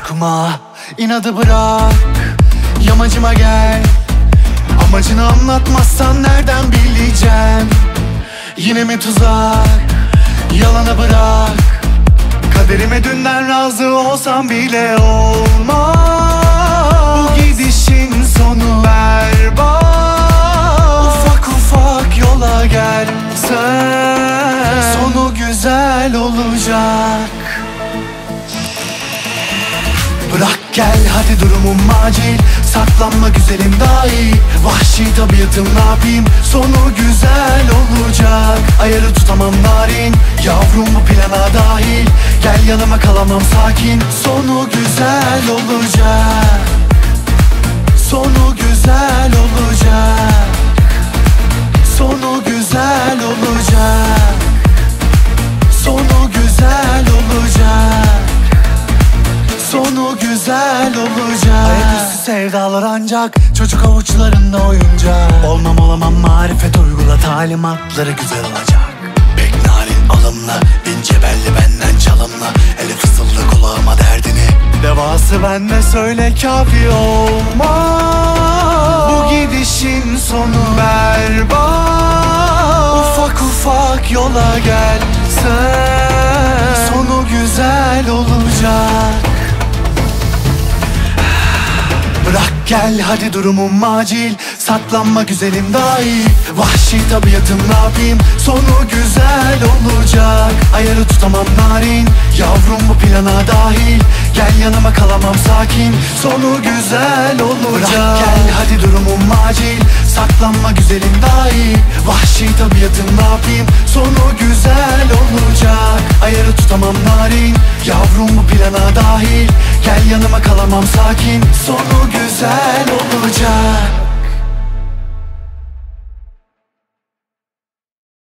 Korkma, inadı bırak, yamacıma gel. Amacını anlatmazsan nereden bileceğim? Yine mi tuzak, yalanı bırak. Kaderime dünden razı olsam bile olmaz. Bu gidişin sonu berbat. Ufak ufak yola gelsen sonu güzel olacak. Bırak gel hadi, durumum acil. Saklanma güzelim dahi. Vahşi tabiatım, ne yapayım? Sonu güzel olacak. Ayarı tutamam narin, yavrum bu plana dahil. Gel yanıma, kalamam sakin. Sonu güzel olacak. Sonu güzel olacak. Sonu güzel olacak. Sonu güzel olacak. Sonu güzel olacak. Ayaküstü sevdalar ancak çocuk avuçlarında oyuncak. Olmam olamam, marifet uygula, talimatları güzel olacak. Pek narin alımla, ince belli benden çalımla. Ele fısıldı kulağıma derdini, devası bende, söyle kafi olmaz. Bu gidişin sonu berbat. Ufak ufak yola gelsen sonu güzel olacak. Bırak gel hadi, durumum acil. Saklanma güzelim dahi. Vahşi tabiatım, ne yapayım? Sonu güzel olacak. Ayarı tutamam narin, yavrum bu plana dahil. Gel yanıma, kalamam sakin. Sonu güzel olacak. Bırak gel hadi, durumum acil. Saklanma güzelim dahi. Vahşi tabiatım, ne yapayım? Sonu güzel olacak. Ayarı tutamam narin, yavrum bu plana dahil. Gel yanıma, kalamam sakin. Sonu güzel olacak.